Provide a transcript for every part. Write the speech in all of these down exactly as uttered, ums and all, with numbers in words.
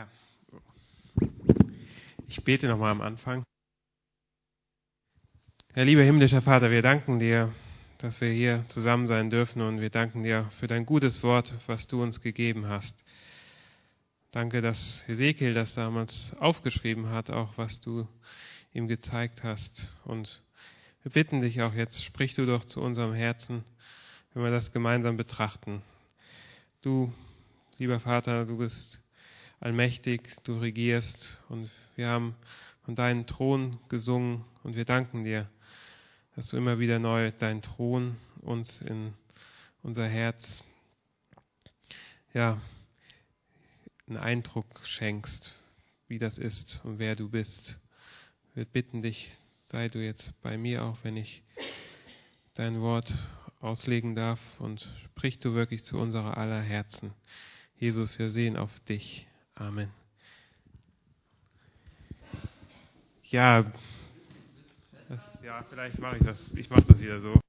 Ja, ich bete nochmal am Anfang. Ja, lieber himmlischer Vater, wir danken dir, dass wir hier zusammen sein dürfen und wir danken dir für dein gutes Wort, was du uns gegeben hast. Danke, dass Hesekiel das damals aufgeschrieben hat, auch was du ihm gezeigt hast. Und wir bitten dich auch jetzt, sprich du doch zu unserem Herzen, wenn wir das gemeinsam betrachten. Du, lieber Vater, du bist allmächtig, du regierst und wir haben von deinem Thron gesungen und wir danken dir, dass du immer wieder neu deinen Thron uns in unser Herz, ja, einen Eindruck schenkst, wie das ist und wer du bist. Wir bitten dich, sei du jetzt bei mir auch, wenn ich dein Wort auslegen darf und sprich du wirklich zu unserer aller Herzen. Jesus, wir sehen auf dich. Amen. Ja, das, ja, vielleicht mache ich das. Ich mache das wieder so.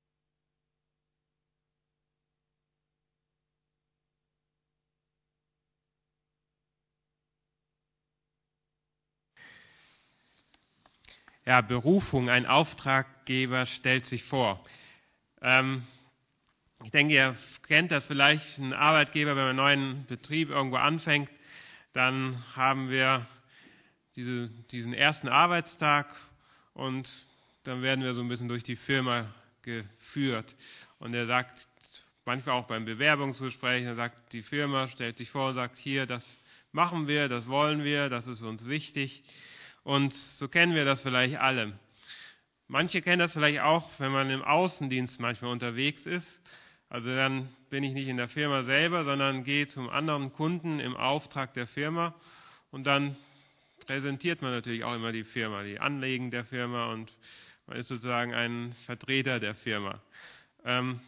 Ja, Berufung, ein Auftraggeber stellt sich vor. Ähm, ich denke, ihr kennt das vielleicht, ein Arbeitgeber, wenn man einen neuen Betrieb irgendwo anfängt, dann haben wir diese, diesen ersten Arbeitstag und dann werden wir so ein bisschen durch die Firma geführt. Und er sagt, manchmal auch beim Bewerbungsgespräch, er sagt, die Firma stellt sich vor und sagt, hier, das machen wir, das wollen wir, das ist uns wichtig. Und so kennen wir das vielleicht alle. Manche kennen das vielleicht auch, wenn man im Außendienst manchmal unterwegs ist. Also dann bin ich nicht in der Firma selber, sondern gehe zum anderen Kunden im Auftrag der Firma und dann präsentiert man natürlich auch immer die Firma, die Anliegen der Firma und man ist sozusagen ein Vertreter der Firma. Ähm,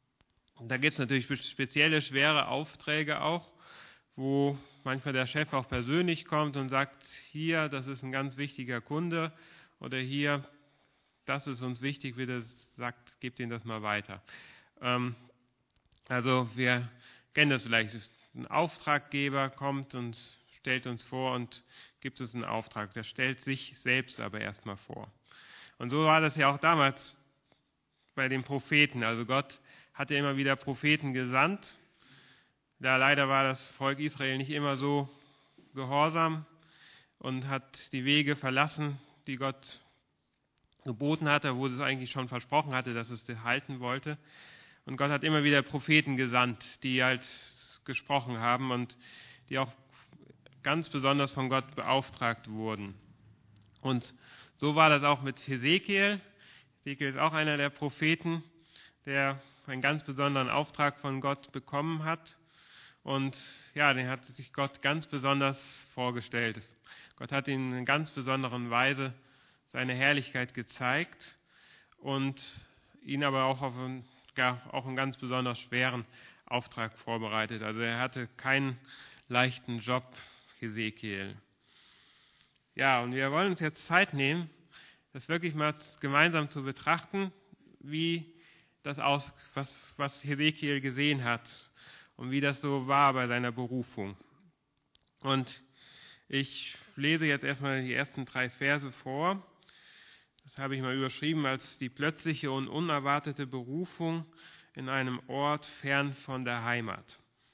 da gibt es natürlich spezielle, schwere Aufträge auch, wo manchmal der Chef auch persönlich kommt und sagt, hier, das ist ein ganz wichtiger Kunde oder hier, das ist uns wichtig, wie das sagt, gebt ihnen das mal weiter. Ähm, also wir kennen das vielleicht, ein Auftraggeber kommt und stellt uns vor und gibt uns einen Auftrag. Der stellt sich selbst aber erstmal vor. Und so war das ja auch damals bei den Propheten. Also Gott hatte immer wieder Propheten gesandt. Da leider war das Volk Israel nicht immer so gehorsam und hat die Wege verlassen, die Gott geboten hatte, wo es eigentlich schon versprochen hatte, dass es halten wollte. Und Gott hat immer wieder Propheten gesandt, die halt gesprochen haben und die auch ganz besonders von Gott beauftragt wurden. Und so war das auch mit Hesekiel. Hesekiel ist auch einer der Propheten, der einen ganz besonderen Auftrag von Gott bekommen hat. Und ja, den hat sich Gott ganz besonders vorgestellt. Gott hat ihn in ganz besonderen Weise seine Herrlichkeit gezeigt und ihn aber auch auf einen, ja, auch einen ganz besonders schweren Auftrag vorbereitet. Also er hatte keinen leichten Job, Hesekiel. Ja, und wir wollen uns jetzt Zeit nehmen, das wirklich mal gemeinsam zu betrachten, wie das aus, was, was Hesekiel gesehen hat und wie das so war bei seiner Berufung. Und ich lese jetzt erstmal die ersten drei Verse vor. Das habe ich mal überschrieben als die plötzliche und unerwartete Berufung in einem Ort fern von der Heimat.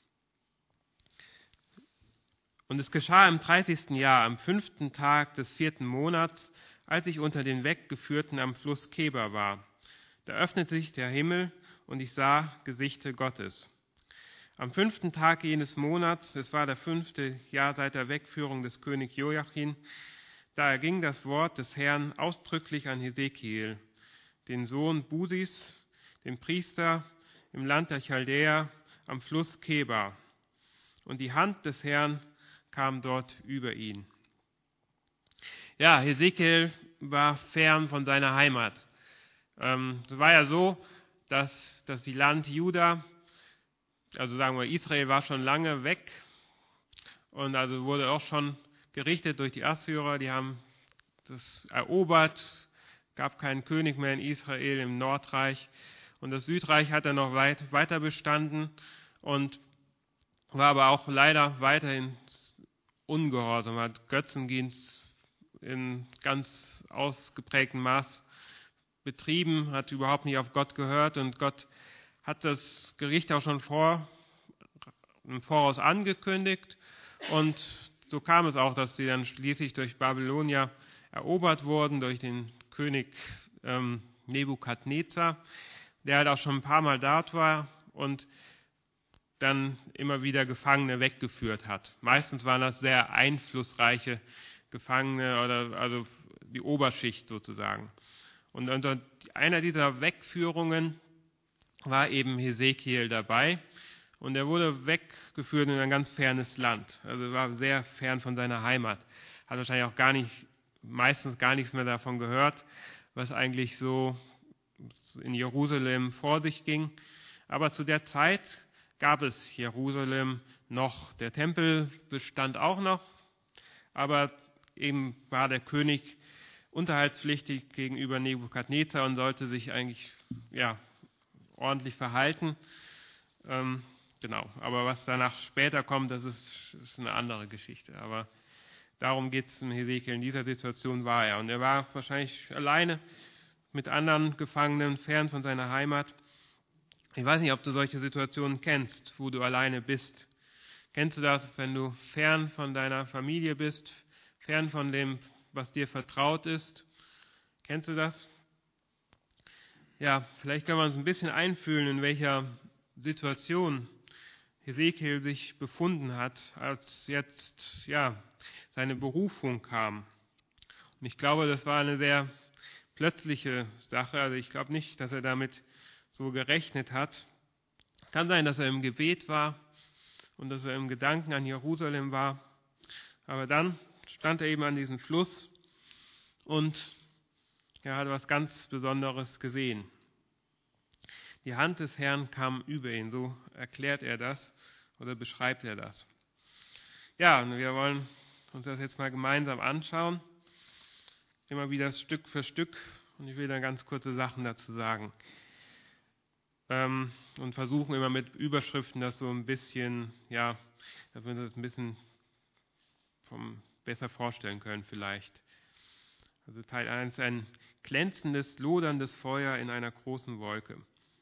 Und es geschah im dreißigsten Jahr, am fünften Tag des vierten Monats, als ich unter den Weggeführten am Fluss Kebar war. Da öffnete sich der Himmel und ich sah Gesichte Gottes. Am fünften Tag jenes Monats, es war der fünfte Jahr seit der Wegführung des Königs Joachim, da erging das Wort des Herrn ausdrücklich an Hesekiel, den Sohn Busis, den Priester im Land der Chaldäer am Fluss Kebar. Und die Hand des Herrn kam dort über ihn. Ja, Hesekiel war fern von seiner Heimat. Ähm, es war ja so, dass, dass die Land Juda, also sagen wir Israel, war schon lange weg und also wurde auch schon gerichtet durch die Assyrer. Die haben das erobert, gab keinen König mehr in Israel im Nordreich und das Südreich hat dann noch weit, weiter bestanden und war aber auch leider weiterhin ungehorsam, hat Götzendienst in ganz ausgeprägtem Maß betrieben, hat überhaupt nicht auf Gott gehört und Gott hat das Gericht auch schon vor, im Voraus angekündigt und so kam es auch, dass sie dann schließlich durch Babylonier erobert wurden, durch den König ähm, Nebukadnezar, der halt auch schon ein paar Mal dort war und dann immer wieder Gefangene weggeführt hat. Meistens waren das sehr einflussreiche Gefangene oder also die Oberschicht sozusagen. Und unter einer dieser Wegführungen war eben Hesekiel dabei und er wurde weggeführt in ein ganz fernes Land. Also war sehr fern von seiner Heimat. Hat wahrscheinlich auch gar nicht, meistens gar nichts mehr davon gehört, was eigentlich so in Jerusalem vor sich ging. Aber zu der Zeit gab es Jerusalem noch. Der Tempel bestand auch noch, aber eben war der König unterhaltspflichtig gegenüber Nebukadnezar und sollte sich eigentlich ja, ordentlich verhalten. Ähm, genau, aber was danach später kommt, das ist, ist eine andere Geschichte. Aber darum geht es in Hesekiel. In dieser Situation war er. Und er war wahrscheinlich alleine mit anderen Gefangenen, fern von seiner Heimat. Ich weiß nicht, ob du solche Situationen kennst, wo du alleine bist. Kennst du das, wenn du fern von deiner Familie bist, fern von dem, was dir vertraut ist? Kennst du das? Ja, vielleicht können wir uns ein bisschen einfühlen, in welcher Situation Hesekiel sich befunden hat, als jetzt ja seine Berufung kam. Und ich glaube, das war eine sehr plötzliche Sache. Also ich glaube nicht, dass er damit so gerechnet hat. Kann sein, dass er im Gebet war und dass er im Gedanken an Jerusalem war. Aber dann stand er eben an diesem Fluss und er hat was ganz Besonderes gesehen. Die Hand des Herrn kam über ihn, so erklärt er das oder beschreibt er das. Ja, und wir wollen uns das jetzt mal gemeinsam anschauen, immer wieder Stück für Stück, und ich will dann ganz kurze Sachen dazu sagen. Ähm, und versuchen immer mit Überschriften das so ein bisschen, ja, dass wir uns das ein bisschen vom, besser vorstellen können vielleicht. Also Teil eins, ein glänzendes, loderndes Feuer in einer großen Wolke.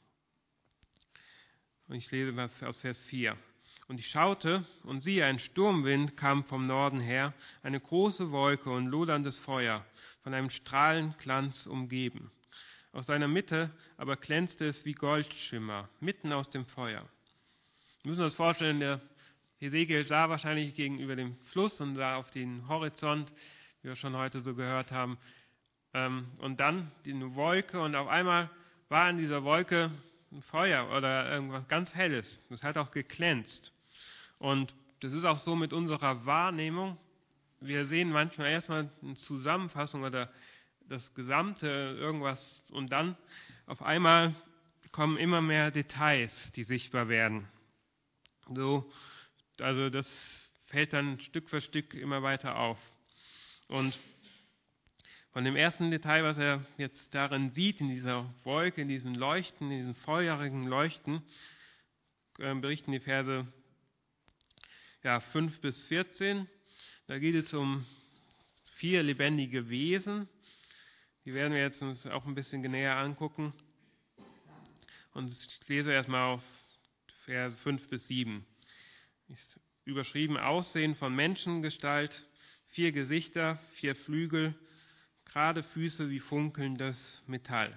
Und ich lese was aus Vers vier. Und ich schaute, und siehe, ein Sturmwind kam vom Norden her, eine große Wolke und loderndes Feuer, von einem Strahlenglanz umgeben. Aus seiner Mitte aber glänzte es wie Goldschimmer, mitten aus dem Feuer. Wir müssen uns vorstellen, der Hesekiel sah wahrscheinlich gegenüber dem Fluss und sah auf den Horizont, wie wir schon heute so gehört haben. Und dann die Wolke und auf einmal war in dieser Wolke ein Feuer oder irgendwas ganz Helles. Das hat auch geglänzt. Und das ist auch so mit unserer Wahrnehmung. Wir sehen manchmal erstmal eine Zusammenfassung oder das Gesamte irgendwas und dann auf einmal kommen immer mehr Details, die sichtbar werden. So, also das fällt dann Stück für Stück immer weiter auf. Und von dem ersten Detail, was er jetzt darin sieht, in dieser Wolke, in diesem Leuchten, in diesem feurigen Leuchten, äh, berichten die Verse ja, fünf bis vierzehn. Da geht es um vier lebendige Wesen. Die werden wir jetzt uns auch ein bisschen näher angucken. Und ich lese erstmal auf Verse fünf bis sieben. Ist überschrieben: Aussehen von Menschengestalt, vier Gesichter, vier Flügel, gerade Füße wie funkelndes Metall.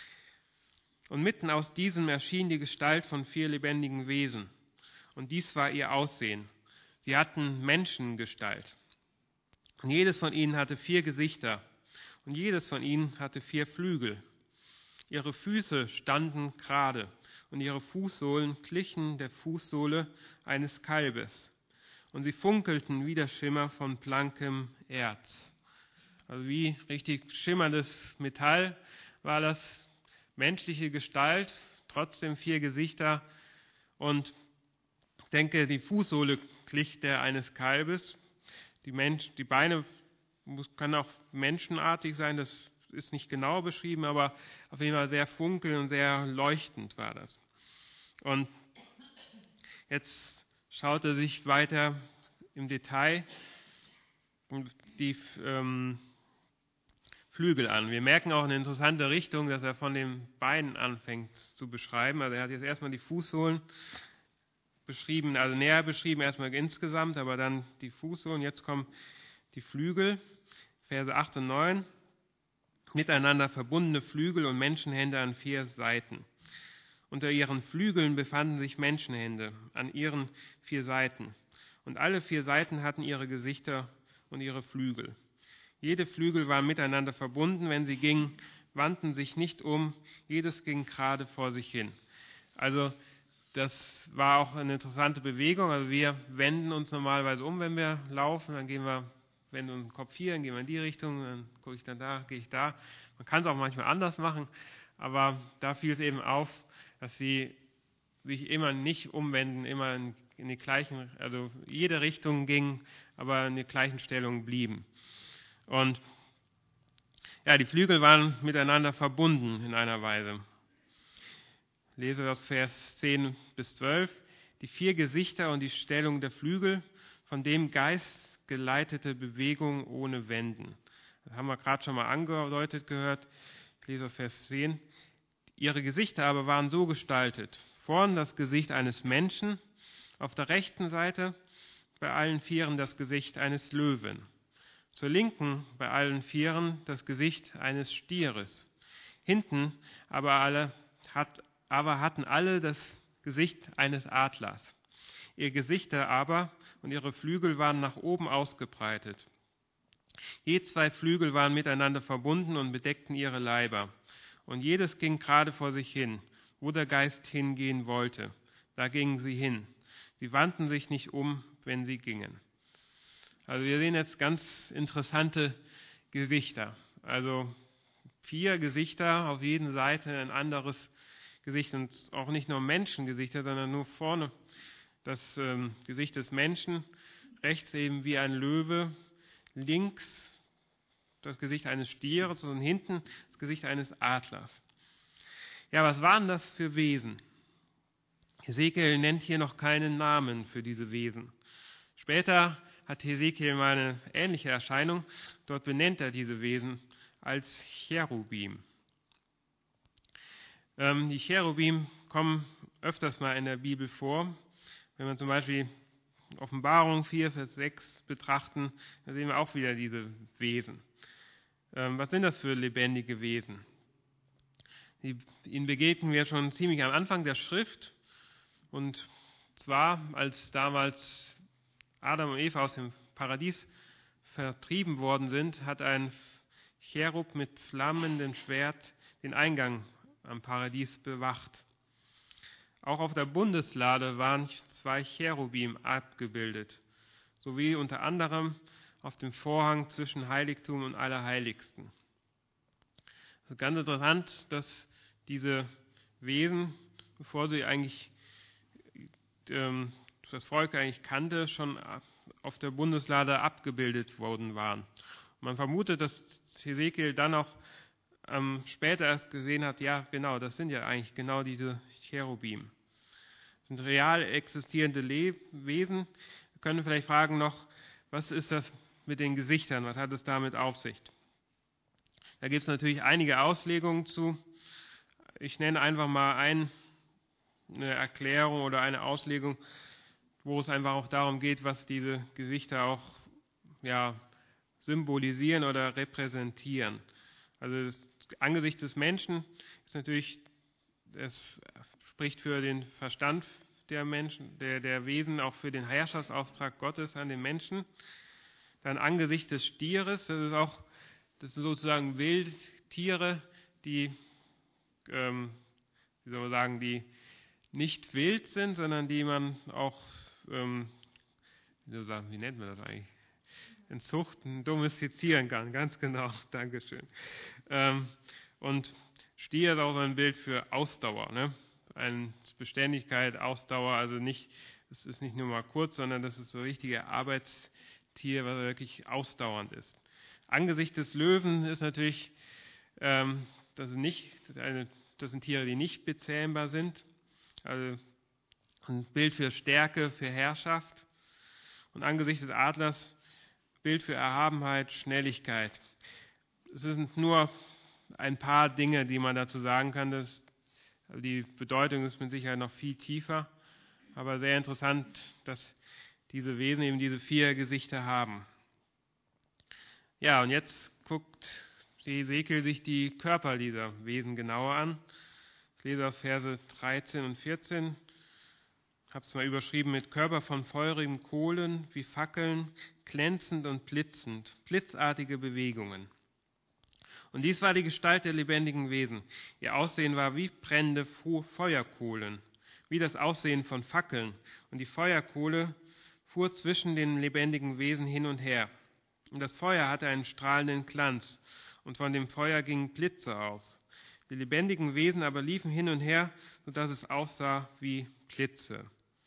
Und mitten aus diesem erschien die Gestalt von vier lebendigen Wesen. Und dies war ihr Aussehen. Sie hatten Menschengestalt. Und jedes von ihnen hatte vier Gesichter. Und jedes von ihnen hatte vier Flügel. Ihre Füße standen gerade und ihre Fußsohlen glichen der Fußsohle eines Kalbes. Und sie funkelten wie der Schimmer von blankem Erz. Also wie richtig schimmerndes Metall war das, menschliche Gestalt, trotzdem vier Gesichter. Und ich denke, die Fußsohle glich der eines Kalbes. Die, Mensch, die Beine können auch menschenartig sein, das ist nicht genau beschrieben, aber auf jeden Fall sehr funkelnd und sehr leuchtend war das. Und jetzt schaut er sich weiter im Detail die ähm, Flügel an. Wir merken auch eine interessante Richtung, dass er von den Beinen anfängt zu beschreiben. Also er hat jetzt erstmal die Fußsohlen beschrieben, also näher beschrieben, erstmal insgesamt, aber dann die Fußsohlen. Jetzt kommen die Flügel, Verse acht und neun. Miteinander verbundene Flügel und Menschenhände an vier Seiten. Unter ihren Flügeln befanden sich Menschenhände an ihren vier Seiten. Und alle vier Seiten hatten ihre Gesichter und ihre Flügel. Jede Flügel war miteinander verbunden, wenn sie gingen, wandten sich nicht um, jedes ging gerade vor sich hin. Also das war auch eine interessante Bewegung. Also wir wenden uns normalerweise um, wenn wir laufen, dann gehen wir, wenden unseren Kopf hier, dann gehen wir in die Richtung, dann gucke ich dann da, gehe ich da. Man kann es auch manchmal anders machen, aber da fiel es eben auf, dass sie sich immer nicht umwenden, immer in, in die gleichen, also jede Richtung gingen, aber in der gleichen Stellung blieben. Und ja, die Flügel waren miteinander verbunden in einer Weise. Ich lese das Vers zehn bis zwölf. Die vier Gesichter und die Stellung der Flügel, von dem Geist geleitete Bewegung ohne Wenden. Das haben wir gerade schon mal angedeutet gehört. Ich lese das Vers zehn. Ihre Gesichter aber waren so gestaltet. Vorn das Gesicht eines Menschen, auf der rechten Seite bei allen Vieren das Gesicht eines Löwen. Zur Linken bei allen Vieren das Gesicht eines Stieres. Hinten aber, alle, hat, aber hatten alle das Gesicht eines Adlers. Ihre Gesichter aber und ihre Flügel waren nach oben ausgebreitet. Je zwei Flügel waren miteinander verbunden und bedeckten ihre Leiber. Und jedes ging gerade vor sich hin, wo der Geist hingehen wollte. Da gingen sie hin. Sie wandten sich nicht um, wenn sie gingen. Also wir sehen jetzt ganz interessante Gesichter. Also vier Gesichter, auf jeder Seite ein anderes Gesicht. Und auch nicht nur Menschengesichter, sondern nur vorne das ähm, Gesicht des Menschen, rechts eben wie ein Löwe, links das Gesicht eines Stieres und hinten das Gesicht eines Adlers. Ja, was waren das für Wesen? Hesekiel nennt hier noch keinen Namen für diese Wesen. Später hat Hesekiel mal eine ähnliche Erscheinung. Dort benennt er diese Wesen als Cherubim. Ähm, die Cherubim kommen öfters mal in der Bibel vor. Wenn wir zum Beispiel Offenbarung vier, Vers sechs betrachten, da sehen wir auch wieder diese Wesen. Ähm, was sind das für lebendige Wesen? Die, ihnen begegnen wir schon ziemlich am Anfang der Schrift. Und zwar, als damals Adam und Eva aus dem Paradies vertrieben worden sind, hat ein Cherub mit flammendem Schwert den Eingang am Paradies bewacht. Auch auf der Bundeslade waren zwei Cherubim abgebildet, sowie unter anderem auf dem Vorhang zwischen Heiligtum und Allerheiligsten. Es ist ganz interessant, dass diese Wesen, bevor sie eigentlich ähm, das Volk eigentlich kannte, schon auf der Bundeslade abgebildet worden waren. Und man vermutet, dass Hesekiel dann auch ähm, später erst gesehen hat, ja genau, das sind ja eigentlich genau diese Cherubim. Das sind real existierende Lebewesen. Wir können vielleicht fragen noch, was ist das mit den Gesichtern, was hat es damit auf sich? Da gibt es natürlich einige Auslegungen zu. Ich nenne einfach mal ein, eine Erklärung oder eine Auslegung, wo es einfach auch darum geht, was diese Gesichter auch ja, symbolisieren oder repräsentieren. Also das Angesicht des Menschen ist natürlich, es spricht für den Verstand der Menschen, der, der Wesen, auch für den Herrschaftsauftrag Gottes an den Menschen. Dann Angesicht des Stieres, das ist auch, das sind sozusagen Wildtiere, die, ähm, wie soll man sagen, die nicht wild sind, sondern die man auch, ähm, wie, soll man sagen, wie nennt man das eigentlich? Entzuchten, domestizieren kann, ganz genau, Dankeschön. Ähm, und Stier ist auch so ein Bild für Ausdauer, ne? Eine Beständigkeit, Ausdauer, also nicht, es ist nicht nur mal kurz, sondern das ist so ein richtiger Arbeitstier, was wirklich ausdauernd ist. Angesicht des Löwen ist natürlich, ähm, das, ist nicht, eine, das sind Tiere, die nicht bezähmbar sind, also ein Bild für Stärke, für Herrschaft. Und angesichts des Adlers Bild für Erhabenheit, Schnelligkeit. Es sind nur ein paar Dinge, die man dazu sagen kann. Das, die Bedeutung ist mit Sicherheit noch viel tiefer, aber sehr interessant, dass diese Wesen eben diese vier Gesichter haben. Ja, und jetzt guckt Hesekiel sich die Körper dieser Wesen genauer an. Ich lese aus Verse dreizehn und vierzehn. Ich habe es mal überschrieben mit Körper von feurigen Kohlen, wie Fackeln, glänzend und blitzend, blitzartige Bewegungen. Und dies war die Gestalt der lebendigen Wesen. Ihr Aussehen war wie brennende Feuerkohlen, wie das Aussehen von Fackeln. Und die Feuerkohle fuhr zwischen den lebendigen Wesen hin und her. Und das Feuer hatte einen strahlenden Glanz, und von dem Feuer gingen Blitze aus. Die lebendigen Wesen aber liefen hin und her, sodass es aussah wie Blitze.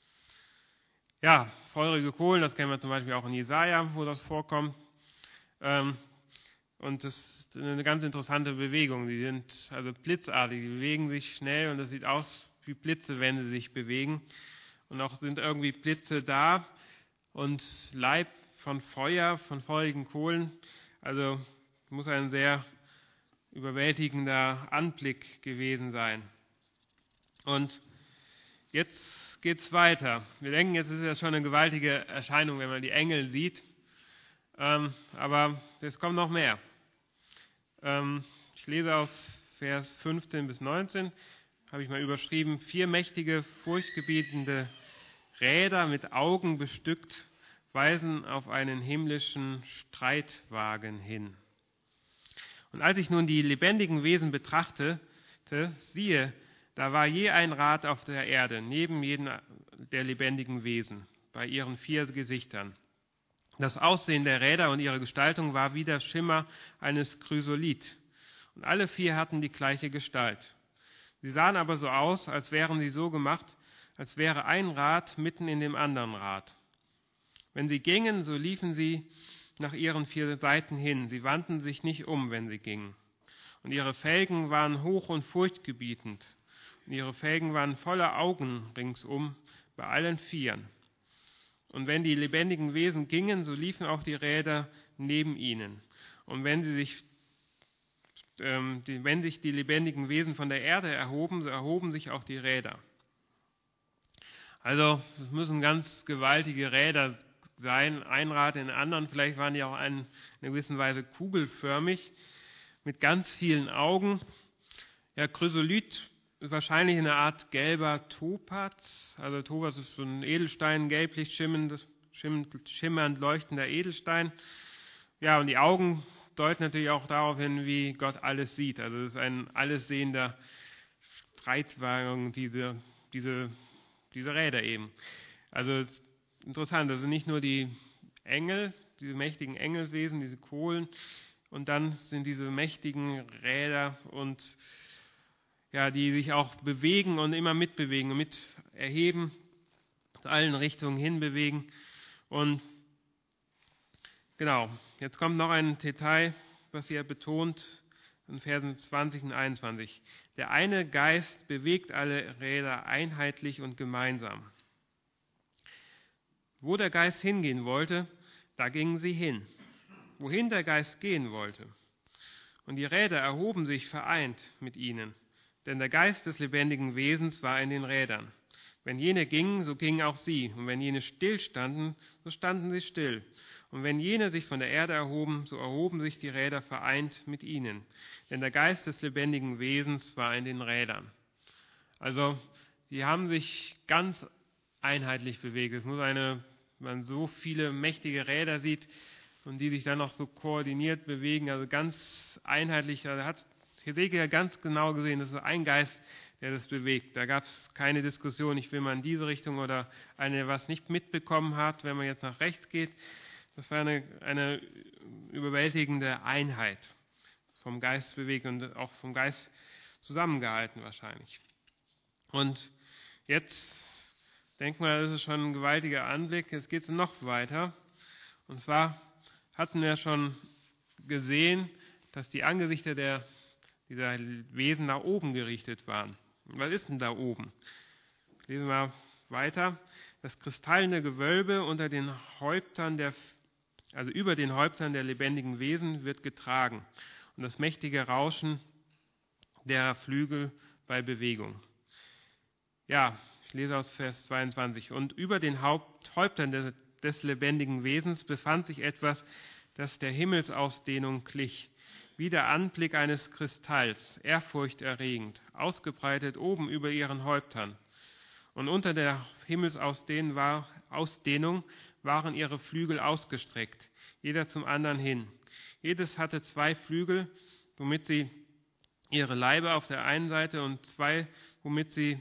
Ja, feurige Kohlen, das kennen wir zum Beispiel auch in Jesaja, wo das vorkommt. Ähm, und das ist eine ganz interessante Bewegung. Die sind also blitzartig, die bewegen sich schnell und es sieht aus wie Blitze, wenn sie sich bewegen. Und auch sind irgendwie Blitze da und Leib von Feuer, von feurigen Kohlen. Also muss ein sehr überwältigender Anblick gewesen sein. Und jetzt geht es weiter. Wir denken, jetzt ist ja schon eine gewaltige Erscheinung, wenn man die Engel sieht. Ähm, aber es kommt noch mehr. Ähm, ich lese aus Vers fünfzehn bis neunzehn, habe ich mal überschrieben, vier mächtige, furchtgebietende Räder mit Augen bestückt, weisen auf einen himmlischen Streitwagen hin. Und als ich nun die lebendigen Wesen betrachtete, siehe, da war je ein Rad auf der Erde, neben jedem der lebendigen Wesen, bei ihren vier Gesichtern. Das Aussehen der Räder und ihre Gestaltung war wie der Schimmer eines Chrysolith. Und alle vier hatten die gleiche Gestalt. Sie sahen aber so aus, als wären sie so gemacht, als wäre ein Rad mitten in dem anderen Rad. Wenn sie gingen, so liefen sie nach ihren vier Seiten hin. Sie wandten sich nicht um, wenn sie gingen. Und ihre Felgen waren hoch und furchtgebietend. Und ihre Felgen waren voller Augen ringsum, bei allen Vieren. Und wenn die lebendigen Wesen gingen, so liefen auch die Räder neben ihnen. Und wenn sie sich, ähm, die, wenn sich die lebendigen Wesen von der Erde erhoben, so erhoben sich auch die Räder. Also es müssen ganz gewaltige Räder sein, ein Rad in den anderen. Vielleicht waren die auch in einer gewissen Weise kugelförmig, mit ganz vielen Augen. Ja, Chrysolith ist wahrscheinlich eine Art gelber Topaz. Also Topaz ist so ein Edelstein, gelblich schimmernd, schimmernd leuchtender Edelstein. Ja, und die Augen deuten natürlich auch darauf hin, wie Gott alles sieht. Also es ist ein allessehender Streitwagen, diese, diese, diese Räder eben. Also interessant, also nicht nur die Engel, diese mächtigen Engelswesen, diese Kohlen, und dann sind diese mächtigen Räder und ja, die sich auch bewegen und immer mitbewegen und mit erheben, zu allen Richtungen hinbewegen. Und genau, jetzt kommt noch ein Detail, was hier betont in Versen zwanzig und einundzwanzig. Der eine Geist bewegt alle Räder einheitlich und gemeinsam. Wo der Geist hingehen wollte, da gingen sie hin. Wohin der Geist gehen wollte. Und die Räder erhoben sich vereint mit ihnen. Denn der Geist des lebendigen Wesens war in den Rädern. Wenn jene gingen, so gingen auch sie. Und wenn jene stillstanden, so standen sie still. Und wenn jene sich von der Erde erhoben, so erhoben sich die Räder vereint mit ihnen. Denn der Geist des lebendigen Wesens war in den Rädern. Also, die haben sich ganz einheitlich bewegt. Es muss eine, wenn man so viele mächtige Räder sieht und die sich dann noch so koordiniert bewegen, also ganz einheitlich, da hat Hesekiel ganz genau gesehen, das ist ein Geist, der das bewegt. Da gab es keine Diskussion, ich will mal in diese Richtung oder eine, was nicht mitbekommen hat, wenn man jetzt nach rechts geht. Das war eine, eine überwältigende Einheit vom Geist bewegt und auch vom Geist zusammengehalten wahrscheinlich. Und jetzt denkt man, das ist schon ein gewaltiger Anblick. Jetzt geht es noch weiter. Und zwar hatten wir schon gesehen, dass die Angesichter der dieser Wesen nach oben gerichtet waren. Was ist denn da oben? Lesen wir weiter. Das kristallene Gewölbe unter den Häuptern der also über den Häuptern der lebendigen Wesen, wird getragen und das mächtige Rauschen der Flügel bei Bewegung. Ja, ich lese aus Vers zweiundzwanzig. Und über den Haupt, Häuptern des, des lebendigen Wesens befand sich etwas, das der Himmelsausdehnung glich, wie der Anblick eines Kristalls, ehrfurchterregend, ausgebreitet oben über ihren Häuptern. Und unter der Himmelsausdehnung war, Ausdehnung waren ihre Flügel ausgestreckt, jeder zum anderen hin. Jedes hatte zwei Flügel, womit sie ihre Leibe auf der einen Seite und zwei, womit sie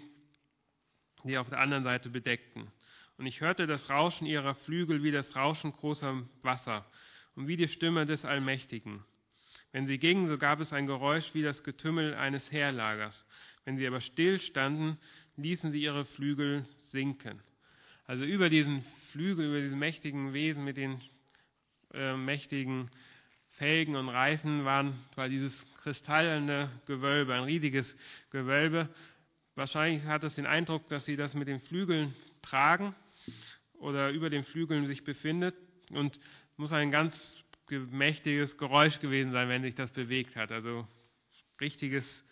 die auf der anderen Seite bedeckten. Und ich hörte das Rauschen ihrer Flügel wie das Rauschen großer Wasser und wie die Stimme des Allmächtigen. Wenn sie gingen, so gab es ein Geräusch wie das Getümmel eines Heerlagers. Wenn sie aber still standen, ließen sie ihre Flügel sinken. Also über diesen Flügel, über diesen mächtigen Wesen mit den äh, mächtigen Felgen und Reifen waren, war dieses kristallene Gewölbe, ein riesiges Gewölbe. Wahrscheinlich hat es den Eindruck, dass sie das mit den Flügeln tragen oder über den Flügeln sich befindet und muss ein ganz mächtiges Geräusch gewesen sein, wenn sich das bewegt hat. Also richtiges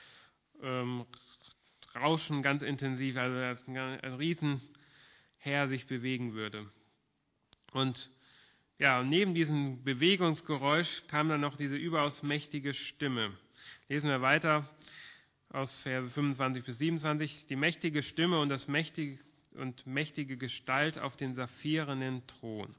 ähm, Rauschen, ganz intensiv, also als ein, ein Riesenheer sich bewegen würde. Und ja, und neben diesem Bewegungsgeräusch kam dann noch diese überaus mächtige Stimme. Lesen wir weiter aus Verse fünfundzwanzig bis siebenundzwanzig. Die mächtige Stimme und das mächtige und mächtige Gestalt auf den saphirenen Thron.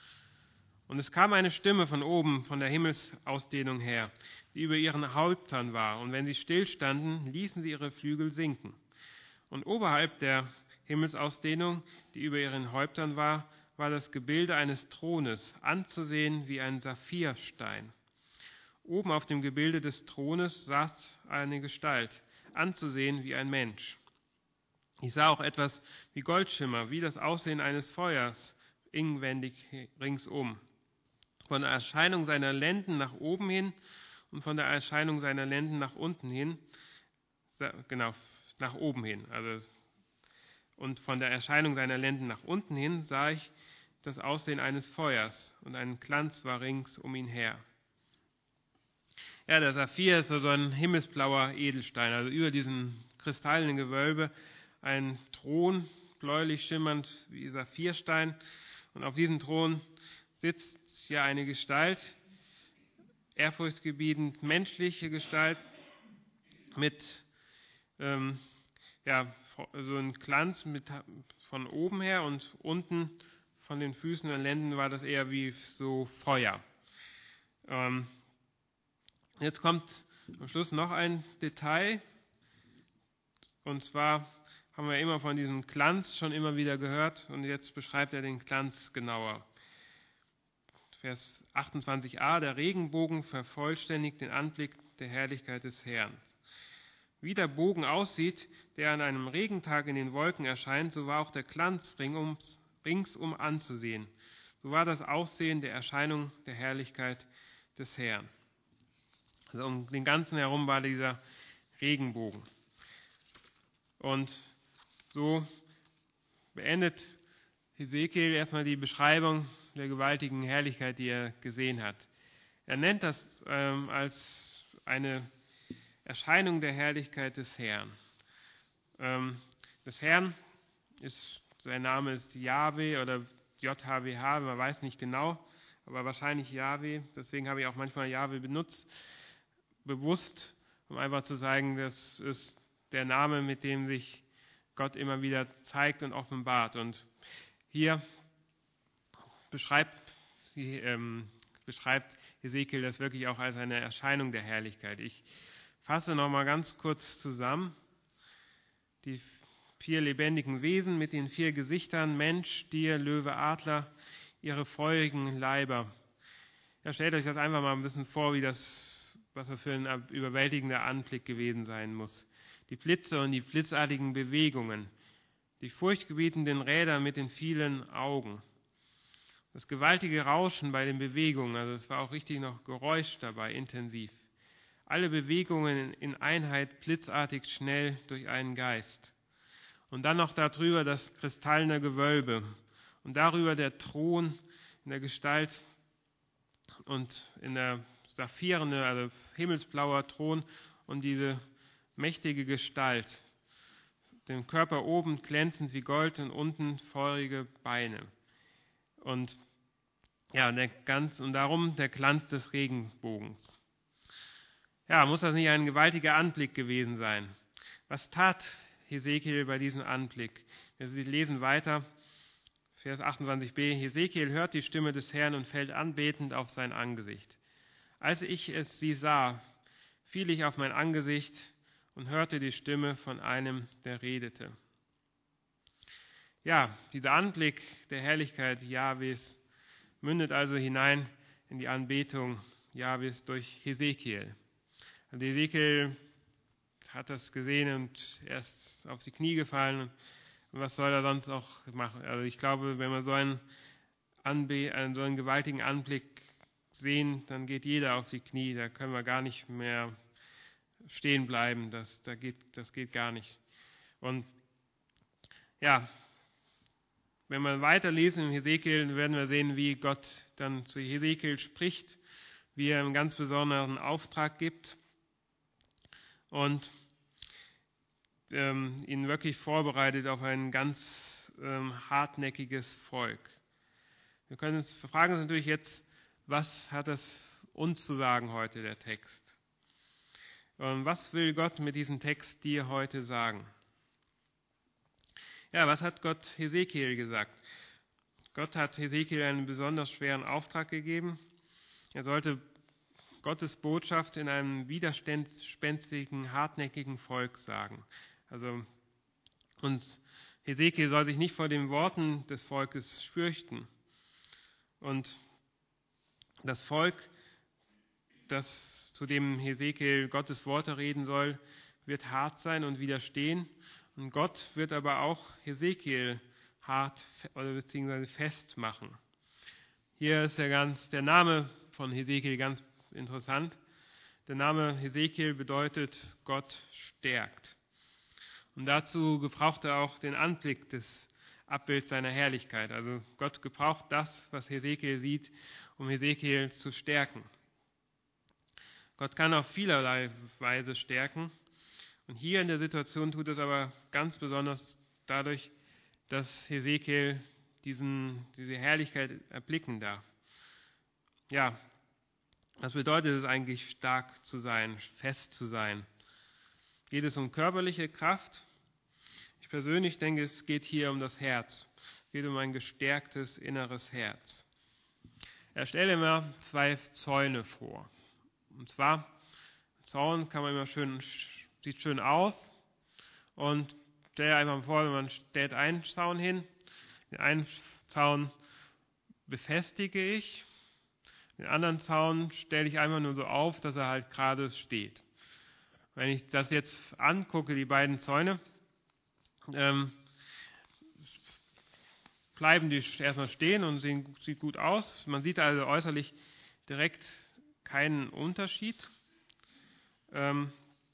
Und es kam eine Stimme von oben, von der Himmelsausdehnung her, die über ihren Häuptern war. Und wenn sie stillstanden, ließen sie ihre Flügel sinken. Und oberhalb der Himmelsausdehnung, die über ihren Häuptern war, war das Gebilde eines Thrones, anzusehen wie ein Saphirstein. Oben auf dem Gebilde des Thrones saß eine Gestalt, anzusehen wie ein Mensch. Ich sah auch etwas wie Goldschimmer, wie das Aussehen eines Feuers, inwendig ringsum. Von der Erscheinung seiner Lenden nach oben hin und von der Erscheinung seiner Lenden nach unten hin, genau, nach oben hin. Also, und von der Erscheinung seiner Lenden nach unten hin sah ich das Aussehen eines Feuers und ein Glanz war rings um ihn her. Ja, der Saphir ist so ein himmelsblauer Edelstein, also über diesem kristallenen Gewölbe ein Thron, bläulich schimmernd wie Saphirstein. Und auf diesem Thron sitzt ja eine Gestalt, ehrfurchtgebietend menschliche Gestalt, mit ähm, ja, so einem Glanz mit, von oben her und unten von den Füßen und Lenden war das eher wie so Feuer. Ähm, jetzt kommt am Schluss noch ein Detail, und zwar haben wir immer von diesem Glanz schon immer wieder gehört und jetzt beschreibt er den Glanz genauer. Vers achtundzwanzig a, der Regenbogen vervollständigt den Anblick der Herrlichkeit des Herrn. Wie der Bogen aussieht, der an einem Regentag in den Wolken erscheint, so war auch der Glanz ringsum, ringsum anzusehen. So war das Aussehen der Erscheinung der Herrlichkeit des Herrn. Also um den ganzen herum war dieser Regenbogen. Und so beendet Hesekiel erstmal die Beschreibung der gewaltigen Herrlichkeit, die er gesehen hat. Er nennt das ähm, als eine Erscheinung der Herrlichkeit des Herrn. Ähm, des Herrn ist, sein Name ist Jahwe oder J H W H, man weiß nicht genau, aber wahrscheinlich Jahwe. Deswegen habe ich auch manchmal Jahwe benutzt, bewusst, um einfach zu sagen, das ist der Name, mit dem sich Gott immer wieder zeigt und offenbart. Und hier beschreibt, sie, ähm, beschreibt Hesekiel das wirklich auch als eine Erscheinung der Herrlichkeit. Ich fasse nochmal ganz kurz zusammen. Die vier lebendigen Wesen mit den vier Gesichtern, Mensch, Stier, Löwe, Adler, ihre feurigen Leiber. Ja, stellt euch das einfach mal ein bisschen vor, wie das, was das für ein überwältigender Anblick gewesen sein muss. Die Blitze und die blitzartigen Bewegungen, die furchtgebietenden Räder mit den vielen Augen, das gewaltige Rauschen bei den Bewegungen, also es war auch richtig noch Geräusch dabei, intensiv. Alle Bewegungen in Einheit, blitzartig schnell durch einen Geist. Und dann noch darüber das kristallene Gewölbe und darüber der Thron in der Gestalt und in der saphirene, also himmelsblauer Thron und diese mächtige Gestalt. Den Körper oben glänzend wie Gold und unten feurige Beine. Und ja, und, der ganz, und darum der Glanz des Regenbogens. Ja, muss das nicht ein gewaltiger Anblick gewesen sein? Was tat Hesekiel bei diesem Anblick? Wir lesen weiter, Vers achtundzwanzig b. Hesekiel hört die Stimme des Herrn und fällt anbetend auf sein Angesicht. Als ich es sie sah, fiel ich auf mein Angesicht und hörte die Stimme von einem, der redete. Ja, dieser Anblick der Herrlichkeit Jahwes mündet also hinein in die Anbetung Jahwes durch Hesekiel. Und Hesekiel hat das gesehen und er ist auf die Knie gefallen. Und was soll er sonst auch machen? Also ich glaube, wenn wir so einen, Anbe- einen, so einen gewaltigen Anblick sehen, dann geht jeder auf die Knie. Da können wir gar nicht mehr stehen bleiben. Das, da geht, das geht gar nicht. Und ja, wenn wir weiterlesen in Hesekiel, werden wir sehen, wie Gott dann zu Hesekiel spricht, wie er einen ganz besonderen Auftrag gibt und ähm, ihn wirklich vorbereitet auf ein ganz ähm, hartnäckiges Volk. Wir können uns fragen uns natürlich jetzt, was hat es uns zu sagen heute, der Text? Und was will Gott mit diesem Text dir heute sagen? Ja, was hat Gott Hesekiel gesagt? Gott hat Hesekiel einen besonders schweren Auftrag gegeben. Er sollte Gottes Botschaft in einem widerspenstigen, hartnäckigen Volk sagen. Also und Hesekiel soll sich nicht vor den Worten des Volkes fürchten. Und das Volk, das zu dem Hesekiel Gottes Worte reden soll, wird hart sein und widerstehen. Und Gott wird aber auch Hesekiel hart oder beziehungsweise fest machen. Hier ist ja ganz der Name von Hesekiel ganz interessant. Der Name Hesekiel bedeutet Gott stärkt. Und dazu gebraucht er auch den Anblick des Abbilds seiner Herrlichkeit. Also Gott gebraucht das, was Hesekiel sieht, um Hesekiel zu stärken. Gott kann auf vielerlei Weise stärken. Und hier in der Situation tut es aber ganz besonders dadurch, dass Hesekiel diesen, diese Herrlichkeit erblicken darf. Ja, was bedeutet es eigentlich, stark zu sein, fest zu sein? Geht es um körperliche Kraft? Ich persönlich denke, es geht hier um das Herz. Es geht um ein gestärktes inneres Herz. Er stelle mir zwei Zäune vor. Und zwar, Zaun kann man immer schön, sieht schön aus. Und stell dir einfach vor, man stellt einen Zaun hin. Den einen Zaun befestige ich. Den anderen Zaun stelle ich einfach nur so auf, dass er halt gerade steht. Wenn ich das jetzt angucke, die beiden Zäune, ähm, bleiben die erstmal stehen und sehen, sieht gut aus. Man sieht also äußerlich direkt keinen Unterschied. Ähm,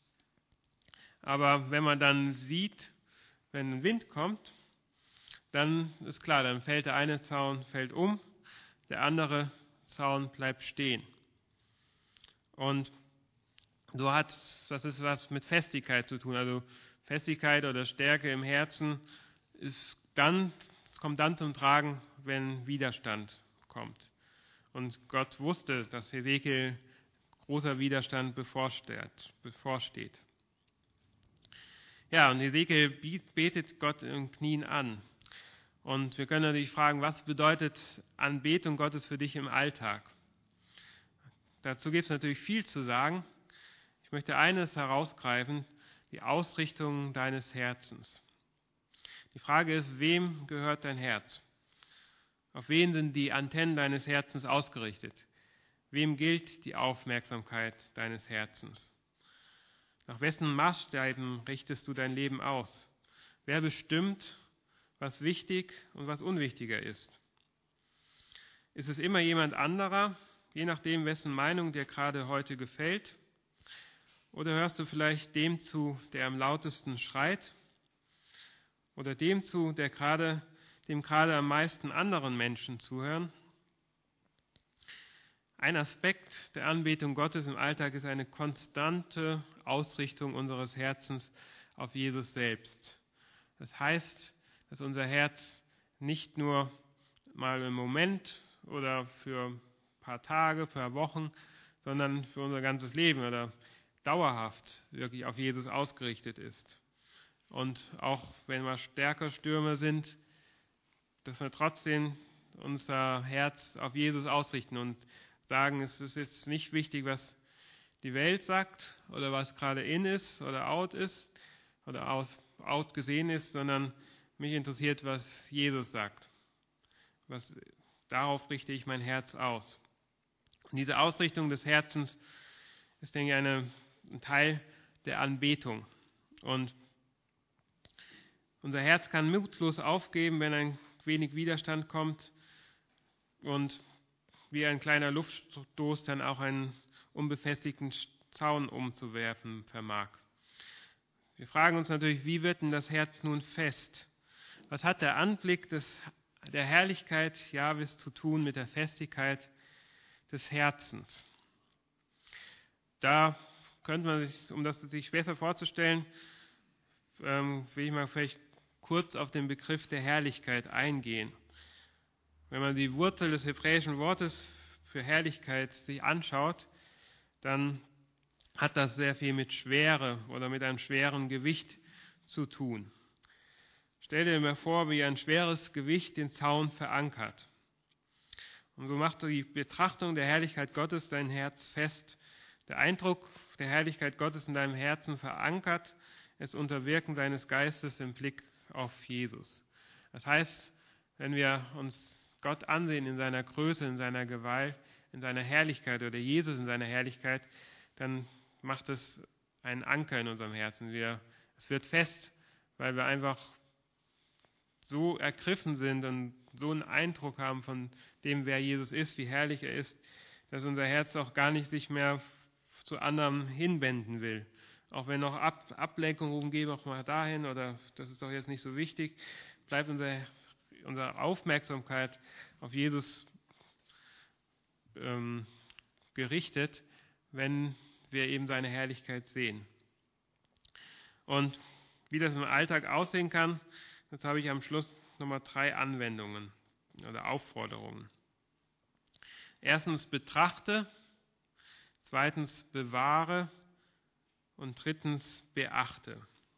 aber wenn man dann sieht, wenn ein Wind kommt, dann ist klar, dann fällt der eine Zaun fällt um, der andere Zaun bleibt stehen. Und so hat, das ist was mit Festigkeit zu tun. Also Festigkeit oder Stärke im Herzen ist dann, es kommt dann zum Tragen, wenn Widerstand kommt. Und Gott wusste, dass Hesekiel großer Widerstand bevorsteht. Ja, und Hesekiel betet Gott im Knien an. Und wir können natürlich fragen, was bedeutet Anbetung Gottes für dich im Alltag? Dazu gibt es natürlich viel zu sagen. Ich möchte eines herausgreifen, die Ausrichtung deines Herzens. Die Frage ist, wem gehört dein Herz? Auf wen sind die Antennen deines Herzens ausgerichtet? Wem gilt die Aufmerksamkeit deines Herzens? Nach wessen Maßstäben richtest du dein Leben aus? Wer bestimmt, was wichtig und was unwichtiger ist? Ist es immer jemand anderer, je nachdem, wessen Meinung dir gerade heute gefällt? Oder hörst du vielleicht dem zu, der am lautesten schreit? Oder dem zu, der gerade, dem gerade am meisten anderen Menschen zuhören? ein Aspekt der Anbetung Gottes im Alltag ist eine konstante Ausrichtung unseres Herzens auf Jesus selbst. Das heißt, dass unser Herz nicht nur mal im Moment oder für ein paar Tage, für Wochen, sondern für unser ganzes Leben oder dauerhaft wirklich auf Jesus ausgerichtet ist. Und auch wenn mal stärker Stürme sind, dass wir trotzdem unser Herz auf Jesus ausrichten und sagen, es ist jetzt nicht wichtig, was die Welt sagt oder was gerade in ist oder out ist oder aus, out gesehen ist, sondern mich interessiert, was Jesus sagt. Was, darauf richte ich mein Herz aus. Und diese Ausrichtung des Herzens ist, denke ich, eine, ein Teil der Anbetung. Und unser Herz kann mutlos aufgeben, wenn ein wenig Widerstand kommt und wie ein kleiner Luftstoß dann auch einen unbefestigten Zaun umzuwerfen vermag. Wir fragen uns natürlich, wie wird denn das Herz nun fest? Was hat der Anblick des, der Herrlichkeit Jahwes zu tun mit der Festigkeit des Herzens? Da könnte man sich, um das sich besser vorzustellen, ähm, will ich mal vielleicht kurz auf den Begriff der Herrlichkeit eingehen. Wenn man die Wurzel des hebräischen Wortes für Herrlichkeit sich anschaut, dann hat das sehr viel mit Schwere oder mit einem schweren Gewicht zu tun. Stell dir mal vor, wie ein schweres Gewicht den Zaun verankert. Und so macht die Betrachtung der Herrlichkeit Gottes dein Herz fest. Der Eindruck der Herrlichkeit Gottes in deinem Herzen verankert es unter Wirken deines Geistes im Blick auf Jesus. Das heißt, wenn wir uns Gott ansehen in seiner Größe, in seiner Gewalt, in seiner Herrlichkeit oder Jesus in seiner Herrlichkeit, dann macht es einen Anker in unserem Herzen. Wir, es wird fest, weil wir einfach so ergriffen sind und so einen Eindruck haben von dem, wer Jesus ist, wie herrlich er ist, dass unser Herz auch gar nicht sich mehr zu anderem hinwenden will. Auch wenn noch Ab- Ablenkungen rumgehen, auch mal dahin oder das ist doch jetzt nicht so wichtig, bleibt unser, unsere Aufmerksamkeit auf Jesus ähm, gerichtet, wenn wir eben seine Herrlichkeit sehen. Und wie das im Alltag aussehen kann, das habe ich am Schluss nochmal drei Anwendungen oder Aufforderungen. Erstens betrachte, zweitens bewahre und drittens beachte.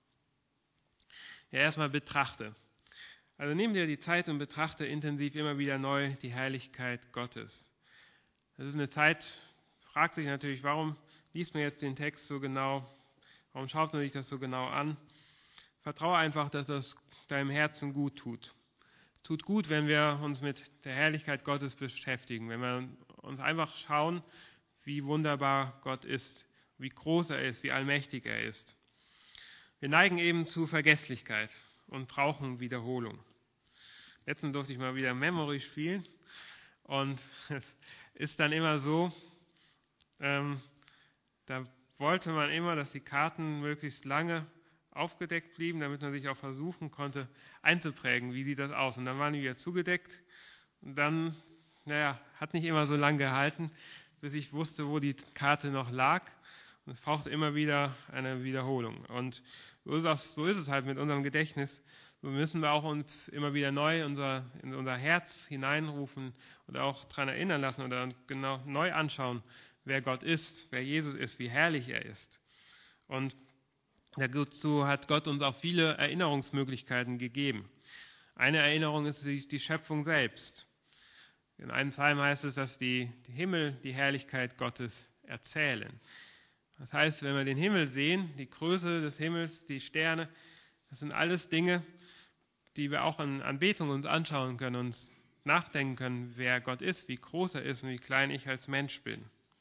Ja, erstmal betrachte. Also nimm dir die Zeit und betrachte intensiv immer wieder neu die Herrlichkeit Gottes. Das ist eine Zeit, fragt sich natürlich, warum liest man jetzt den Text so genau? Warum schaut man sich das so genau an? Vertraue einfach, dass das deinem Herzen gut tut. Es tut gut, wenn wir uns mit der Herrlichkeit Gottes beschäftigen, wenn wir uns einfach schauen, wie wunderbar Gott ist, wie groß er ist, wie allmächtig er ist. Wir neigen eben zu Vergesslichkeit und brauchen Wiederholung. Letztens durfte ich mal wieder Memory spielen und es ist dann immer so, ähm, da wollte man immer, dass die Karten möglichst lange aufgedeckt blieben, damit man sich auch versuchen konnte einzuprägen, wie sieht das aus. Und dann waren die wieder zugedeckt und dann, naja, hat nicht immer so lange gehalten, bis ich wusste, wo die Karte noch lag. Und es braucht immer wieder eine Wiederholung. Und so ist, auch, so ist es halt mit unserem Gedächtnis. So müssen wir auch uns immer wieder neu unser, in unser Herz hineinrufen oder auch daran erinnern lassen oder genau neu anschauen, wer Gott ist, wer Jesus ist, wie herrlich er ist. Und dazu hat Gott uns auch viele Erinnerungsmöglichkeiten gegeben. Eine Erinnerung ist die Schöpfung selbst. In einem Psalm heißt es, dass die, die Himmel die Herrlichkeit Gottes erzählen. Das heißt, wenn wir den Himmel sehen, die Größe des Himmels, die Sterne, das sind alles Dinge, die wir auch in Anbetung uns anschauen können, uns nachdenken können, wer Gott ist, wie groß er ist und wie klein ich als Mensch bin.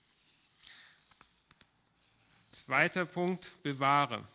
Zweiter Punkt, bewahre.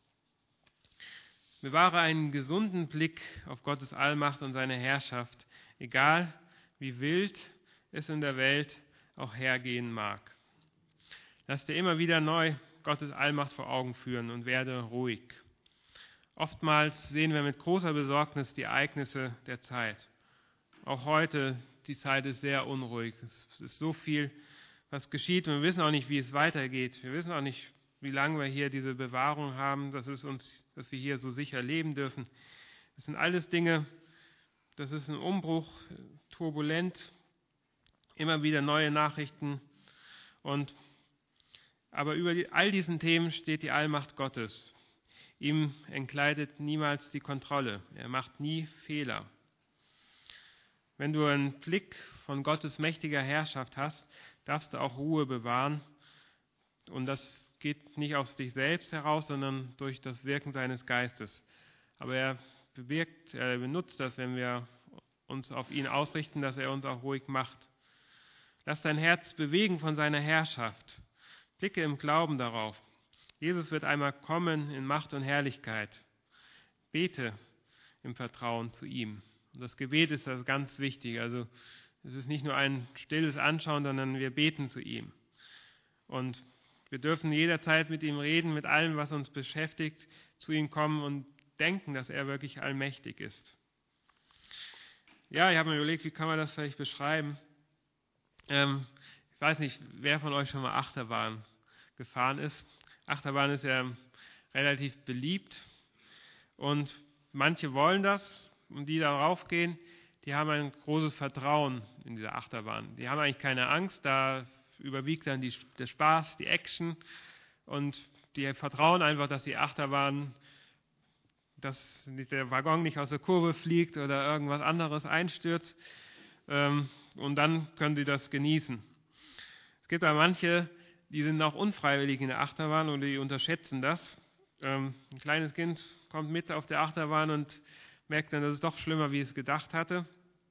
Bewahre einen gesunden Blick auf Gottes Allmacht und seine Herrschaft, egal wie wild es in der Welt auch hergehen mag. Lass dir immer wieder neu Gottes Allmacht vor Augen führen und werde ruhig. Oftmals sehen wir mit großer Besorgnis die Ereignisse der Zeit. Auch heute, die Zeit ist sehr unruhig. Es ist so viel was geschieht. Und wir wissen auch nicht, wie es weitergeht. Wir wissen auch nicht, wie lange wir hier diese Bewahrung haben, dass, es uns, dass wir hier so sicher leben dürfen. Das sind alles Dinge, das ist ein Umbruch, turbulent, immer wieder neue Nachrichten. Und, aber über die, all diesen Themen steht die Allmacht Gottes. Ihm entkleidet niemals die Kontrolle. Er macht nie Fehler. Wenn du einen Blick von Gottes mächtiger Herrschaft hast, darfst du auch Ruhe bewahren. Und das geht nicht aus dich selbst heraus, sondern durch das Wirken seines Geistes. Aber er bewirkt, er benutzt das, wenn wir uns auf ihn ausrichten, dass er uns auch ruhig macht. Lass dein Herz bewegen von seiner Herrschaft. Blicke im Glauben darauf. Jesus wird einmal kommen in Macht und Herrlichkeit. Bete im Vertrauen zu ihm. Und das Gebet ist das ganz wichtig. Also es ist nicht nur ein stilles Anschauen, sondern wir beten zu ihm. Und wir dürfen jederzeit mit ihm reden, mit allem, was uns beschäftigt, zu ihm kommen und denken, dass er wirklich allmächtig ist. Ja, ich habe mir überlegt, wie kann man das vielleicht beschreiben? Ähm, ich weiß nicht, wer von euch schon mal Achterbahn gefahren ist. Achterbahn ist ja relativ beliebt und manche wollen das und die darauf gehen, die haben ein großes Vertrauen in diese Achterbahn. Die haben eigentlich keine Angst, da überwiegt dann die, der Spaß, die Action und die vertrauen einfach, dass die Achterbahn, dass der Waggon nicht aus der Kurve fliegt oder irgendwas anderes einstürzt ähm, und dann können sie das genießen. Es gibt aber manche, die sind auch unfreiwillig in der Achterbahn und die unterschätzen das. Ähm, ein kleines Kind kommt mit auf der Achterbahn und merkt dann, das ist doch schlimmer, wie es gedacht hatte.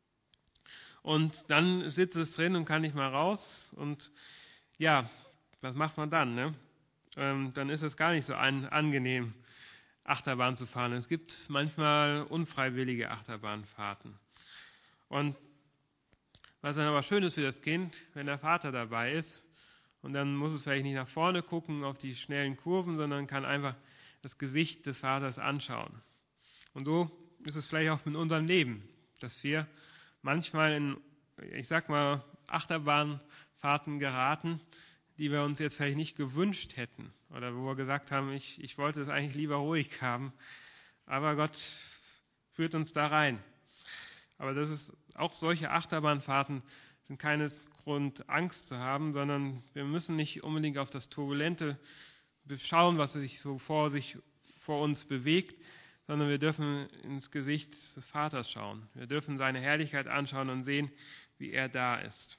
Und dann sitzt es drin und kann nicht mal raus. Und ja, was macht man dann? Ne? Ähm, dann ist es gar nicht so an, angenehm, Achterbahn zu fahren. Es gibt manchmal unfreiwillige Achterbahnfahrten. Und was dann aber schön ist für das Kind, wenn der Vater dabei ist, und dann muss es vielleicht nicht nach vorne gucken auf die schnellen Kurven, sondern kann einfach das Gesicht des Vaters anschauen. Und so ist es vielleicht auch in unserem Leben, dass wir manchmal in, ich sag mal, Achterbahnfahrten geraten, die wir uns jetzt vielleicht nicht gewünscht hätten. Oder wo wir gesagt haben, ich, ich wollte es eigentlich lieber ruhig haben. Aber Gott führt uns da rein. Aber das ist auch solche Achterbahnfahrten sind keine Grund, Angst zu haben, sondern wir müssen nicht unbedingt auf das Turbulente schauen, was sich so vor sich vor uns bewegt, sondern wir dürfen ins Gesicht des Vaters schauen. Wir dürfen seine Herrlichkeit anschauen und sehen, wie er da ist.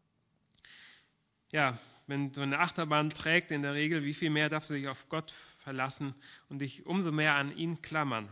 Ja, wenn so eine Achterbahn trägt in der Regel, wie viel mehr darfst du dich auf Gott verlassen und dich umso mehr an ihn klammern.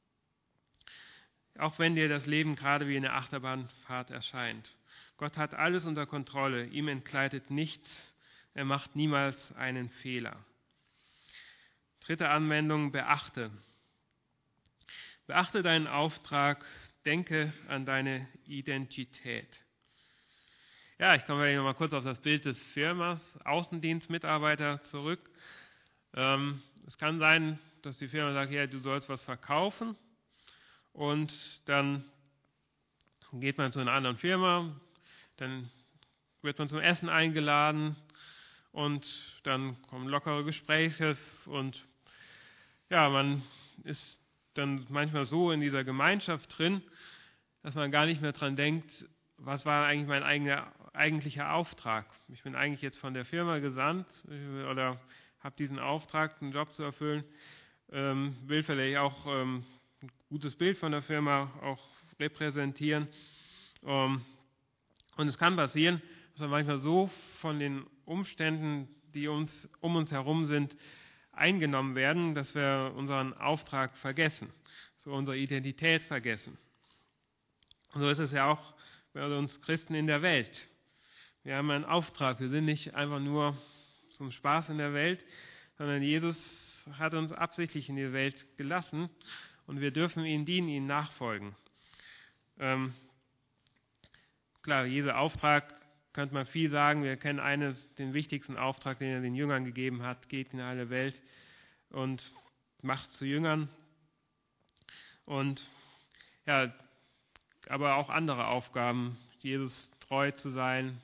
Auch wenn dir das Leben gerade wie eine Achterbahnfahrt erscheint. Gott hat alles unter Kontrolle, ihm entkleidet nichts, er macht niemals einen Fehler. Dritte Anwendung, beachte. Beachte deinen Auftrag, denke an deine Identität. Ja, ich komme noch mal kurz auf das Bild des Firmas, Außendienstmitarbeiter zurück. Ähm, es kann sein, dass die Firma sagt, ja, du sollst was verkaufen und dann geht man zu einer anderen Firma, dann wird man zum Essen eingeladen und dann kommen lockere Gespräche und ja, man ist dann manchmal so in dieser Gemeinschaft drin, dass man gar nicht mehr dran denkt, was war eigentlich mein eigener, eigentlicher Auftrag. Ich bin eigentlich jetzt von der Firma gesandt oder habe diesen Auftrag, einen Job zu erfüllen, ähm, will vielleicht auch ähm, ein gutes Bild von der Firma auch repräsentieren. Ähm, Und es kann passieren, dass wir manchmal so von den Umständen, die uns um uns herum sind, eingenommen werden, dass wir unseren Auftrag vergessen, so unsere Identität vergessen. Und so ist es ja auch bei uns Christen in der Welt. Wir haben einen Auftrag, wir sind nicht einfach nur zum Spaß in der Welt, sondern Jesus hat uns absichtlich in die Welt gelassen und wir dürfen ihm dienen, ihm nachfolgen. Ähm, Klar, Jesu Auftrag, könnte man viel sagen. Wir kennen einen, den wichtigsten Auftrag, den er den Jüngern gegeben hat. Geht in alle Welt und macht zu Jüngern. Und ja, aber auch andere Aufgaben, Jesus treu zu sein,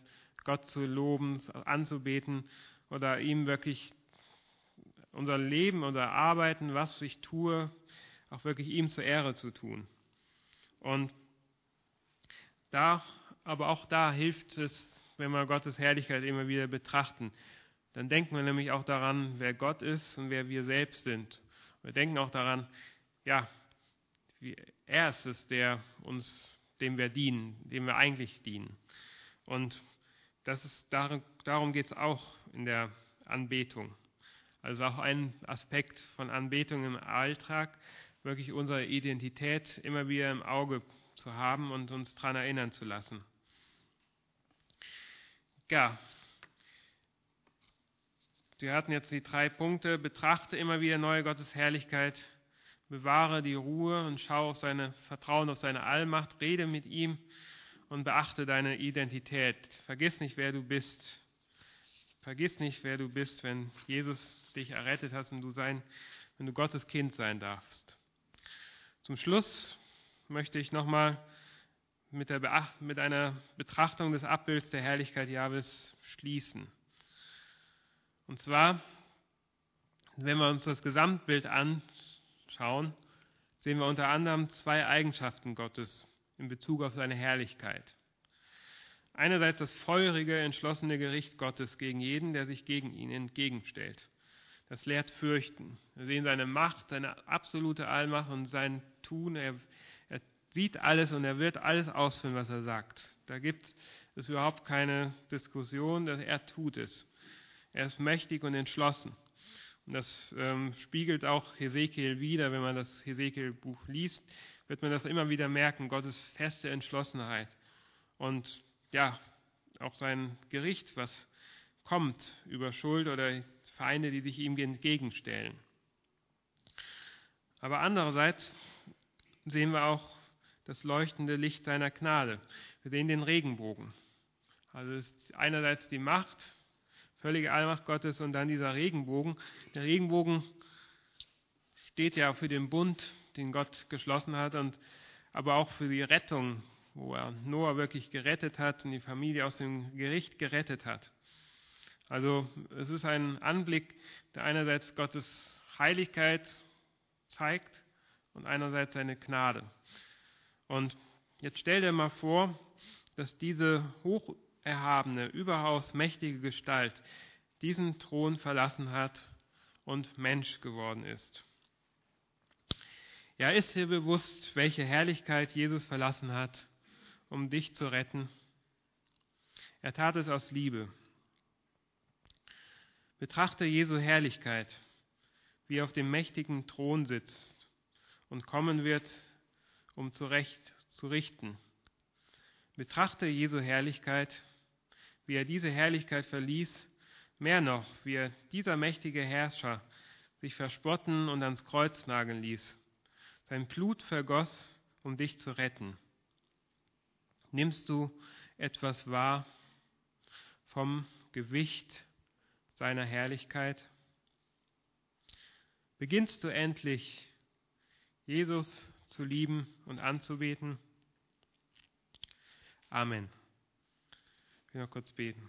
Gott zu loben, anzubeten oder ihm wirklich unser Leben, unser Arbeiten, was ich tue, auch wirklich ihm zur Ehre zu tun. Und da, aber auch da hilft es, wenn wir Gottes Herrlichkeit immer wieder betrachten. Dann denken wir nämlich auch daran, wer Gott ist und wer wir selbst sind. Wir denken auch daran, ja, wie er ist es, der uns, dem wir dienen, dem wir eigentlich dienen. Und das ist, darum, darum geht es auch in der Anbetung. Also auch ein Aspekt von Anbetung im Alltag, wirklich unsere Identität immer wieder im Auge zu haben und uns daran erinnern zu lassen. Ja, wir hatten jetzt die drei Punkte. Betrachte immer wieder neu Gottes Herrlichkeit, bewahre die Ruhe und schau auf seine Vertrauen auf seine Allmacht, rede mit ihm und beachte deine Identität. Vergiss nicht, wer du bist. Vergiss nicht, wer du bist, wenn Jesus dich errettet hat und du sein, wenn du Gottes Kind sein darfst. Zum Schluss möchte ich nochmal mit, der Beacht, mit einer Betrachtung des Abbilds der Herrlichkeit Jahwes schließen. Und zwar, wenn wir uns das Gesamtbild anschauen, sehen wir unter anderem zwei Eigenschaften Gottes in Bezug auf seine Herrlichkeit. Einerseits das feurige, entschlossene Gericht Gottes gegen jeden, der sich gegen ihn entgegenstellt. Das lehrt Fürchten. Wir sehen seine Macht, seine absolute Allmacht und sein Tun. Er, er sieht alles und er wird alles ausführen, was er sagt. Da gibt es überhaupt keine Diskussion, dass er tut es. Er ist mächtig und entschlossen. Und das ähm, spiegelt auch Hesekiel wider. Wenn man das Hesekiel-Buch liest, wird man das immer wieder merken. Gottes feste Entschlossenheit. Und ja, auch sein Gericht, was kommt über Schuld oder Feinde, die sich ihm entgegenstellen. Aber andererseits sehen wir auch das leuchtende Licht seiner Gnade. Wir sehen den Regenbogen. Also es ist einerseits die Macht, völlige Allmacht Gottes und dann dieser Regenbogen. Der Regenbogen steht ja für den Bund, den Gott geschlossen hat, und aber auch für die Rettung, wo er Noah wirklich gerettet hat und die Familie aus dem Gericht gerettet hat. Also es ist ein Anblick, der einerseits Gottes Heiligkeit zeigt und einerseits seine Gnade. Und jetzt stell dir mal vor, dass diese hocherhabene, überaus mächtige Gestalt diesen Thron verlassen hat und Mensch geworden ist. Ja, ist dir bewusst, welche Herrlichkeit Jesus verlassen hat, um dich zu retten? Er tat es aus Liebe. Betrachte Jesu Herrlichkeit, wie er auf dem mächtigen Thron sitzt und kommen wird, um zurecht zu richten. Betrachte Jesu Herrlichkeit, wie er diese Herrlichkeit verließ, mehr noch, wie er dieser mächtige Herrscher sich verspotten und ans Kreuz nageln ließ, sein Blut vergoss, um dich zu retten. Nimmst du etwas wahr vom Gewicht seiner Herrlichkeit? Beginnst du endlich, Jesus zu lieben und anzubeten? Amen. Ich will noch kurz beten.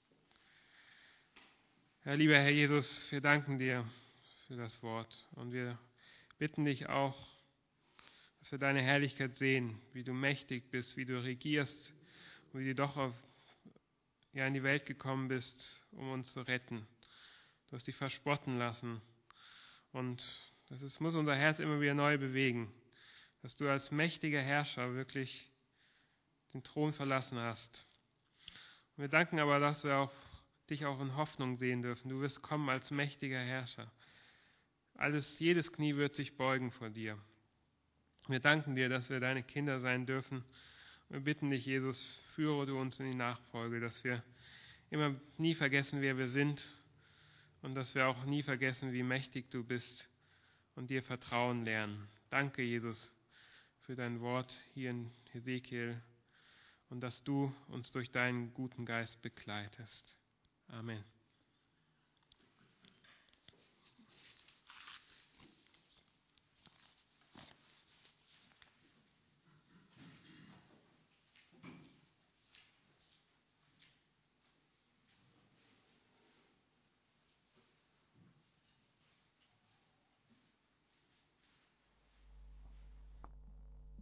Ja, lieber Herr Jesus, wir danken dir für das Wort und wir bitten dich auch, dass wir deine Herrlichkeit sehen, wie du mächtig bist, wie du regierst und wie du doch auf, ja, in die Welt gekommen bist, um uns zu retten. Du hast dich verspotten lassen. Und das ist, muss unser Herz immer wieder neu bewegen, dass du als mächtiger Herrscher wirklich den Thron verlassen hast. Und wir danken aber, dass wir auch, dich auch in Hoffnung sehen dürfen. Du wirst kommen als mächtiger Herrscher. Alles, jedes Knie wird sich beugen vor dir. Wir danken dir, dass wir deine Kinder sein dürfen. Wir bitten dich, Jesus, führe du uns in die Nachfolge, dass wir immer nie vergessen, wer wir sind und dass wir auch nie vergessen, wie mächtig du bist und dir Vertrauen lernen. Danke, Jesus, für dein Wort hier in Hesekiel und dass du uns durch deinen guten Geist begleitest. Amen.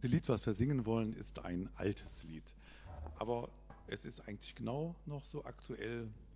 Das Lied, was wir singen wollen, ist ein altes Lied. Aber es ist eigentlich genau noch so aktuell